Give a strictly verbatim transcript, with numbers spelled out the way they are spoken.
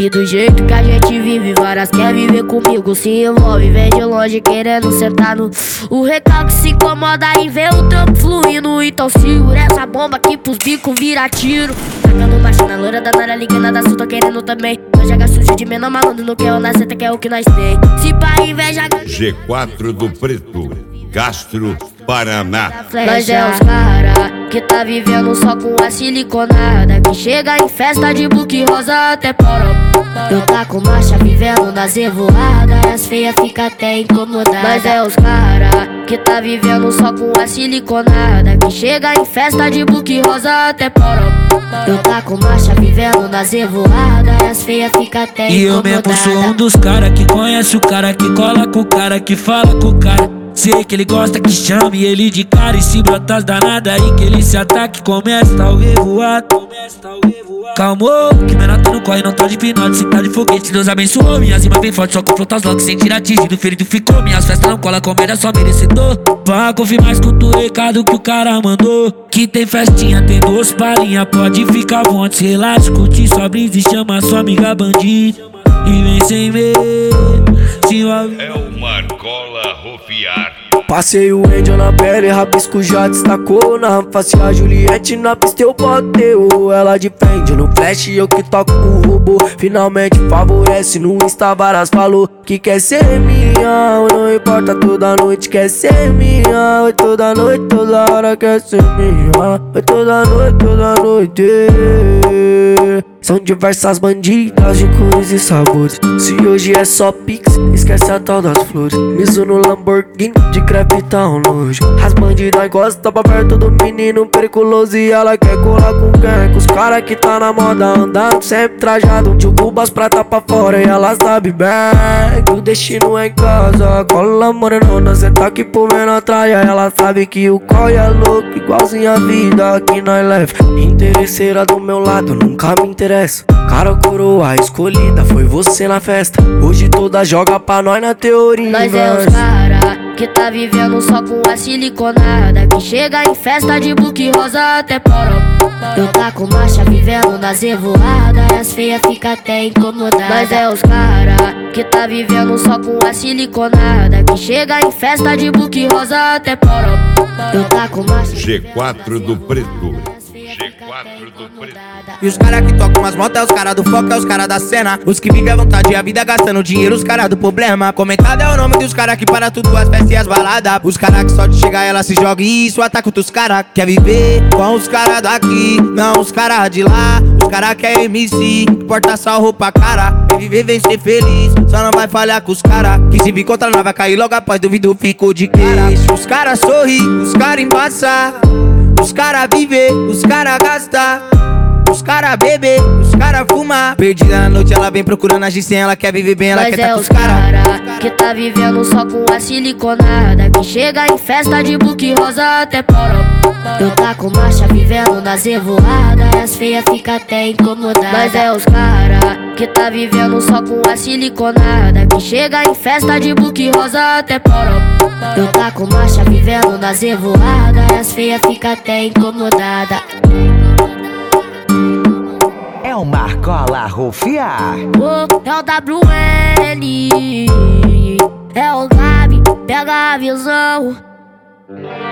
E do jeito que a gente vive, várias quer viver comigo, se envolve, vem de longe querendo sentar no... O recalque se incomoda em ver o trampo fluindo. Então segura essa bomba aqui pros bicos vira tiro. Tacando baixo na loira da Nara, ligando da sul, tô querendo também. Nós joga sujo de menor malandro, não quer o nasceta, que é o que nós tem. Se pá inveja... G quatro do Preto, Castro, Paraná. Nós é os cara que tá vivendo só com a siliconada, que chega em festa de buque rosa até poró. Eu tá com marcha vivendo nas revoadas, as feias fica até incomodadas. Nós é os cara que tá vivendo só com a siliconada, que chega em festa de buque rosa até poró. Eu tá com marcha vivendo nas revoadas, as feias fica até incomodadas. E eu mesmo sou um dos cara que conhece o cara, que cola com o cara, que fala com o cara. Sei que ele gosta que chame ele de cara, e se brotar danada aí que ele se ataque, começa o revoado. Calmou, que menor tá no corre, não tá de pinote, se tá de foguete, Deus abençoou. Minhas rimas bem fortes, só confronta os logo sem tirar atingido, ferido ficou. Minhas festas não cola, comédia só merecedor. Vá confirmar, escuta o recado que o cara mandou, que tem festinha, tem doce palhinha, pode ficar à vontade, relaxa, curte sua brisa e chama sua amiga bandida. E vem sem medo, se É o Marcola Rofiar. Passei o Angel na pele, rabisco já destacou. Na face a Juliette, na pista eu boteu. Ela de frente no flash, eu que toco o robô. Finalmente favorece, no Insta várias falou que quer ser minha. Não importa, toda noite quer ser minha. Oi, toda noite, toda hora quer ser minha. Oi, toda noite, toda noite. São diversas bandidas de cores e sabores. Se hoje é só pix, esquece a tal das flores. Miso no Lamborghini, de crepe tá um nojo. As bandidas gostam pra perto do menino periculoso, e ela quer colar com quem? Com os cara que tá na moda, andando sempre trajado. De Cuba as prata pra fora e ela sabe bem que o destino é em casa. Cola morenona, cê tá aqui por ver na traia. Ela sabe que o coi é louco, igualzinho a vida que nós leva. Interesseira do meu lado, nunca me interessa. Cara, coroa escolhida, foi você na festa. Hoje toda joga pra nós na teoria. Nós é os cara que tá vivendo só com a siliconada, que chega em festa de buque rosa até poró. Eu tá com marcha vivendo nas revoadas, as feias fica até incomodadas. Nós é os cara que tá vivendo só com a siliconada, que chega em festa de buque rosa até poró. Eu tá com marcha G quatro do Preto, G quatro do Preto. E os cara que tocam as motos é os cara do foco, é os cara da cena. Os que vivem à vontade e a vida gastando dinheiro, os cara do problema. Comentado é o nome dos cara que para tudo, as festas e as baladas. Os cara que só de chegar ela se joga e isso ataca outros cara. Quer viver com os cara daqui, não os cara de lá. Os cara que é M C, que porta só roupa cara. Quer viver, vem ser feliz, só não vai falhar com os cara. Que se vir contra nós vai cair logo após, duvido ficou de queixo. Os cara sorri, os cara embaça. Os cara vive, os cara gasta. Os cara bebe, os cara fuma. Perdida na noite, ela vem procurando agir sem, ela quer viver bem, ela Nós quer é tá com os os cara. cara que tá vivendo só com a siliconada, que chega em festa de buque rosa até poró. Eu tá com marcha vivendo nas revoadas, as feias fica até incomodadas. Nós é os cara que tá vivendo só com a siliconada, que chega em festa de buque rosa até poró. Eu tá com marcha vivendo nas revoadas, as feias fica até incomodada. É o Marcola Rofiar. Oh, é o W N, é o Gabi, pega a visão.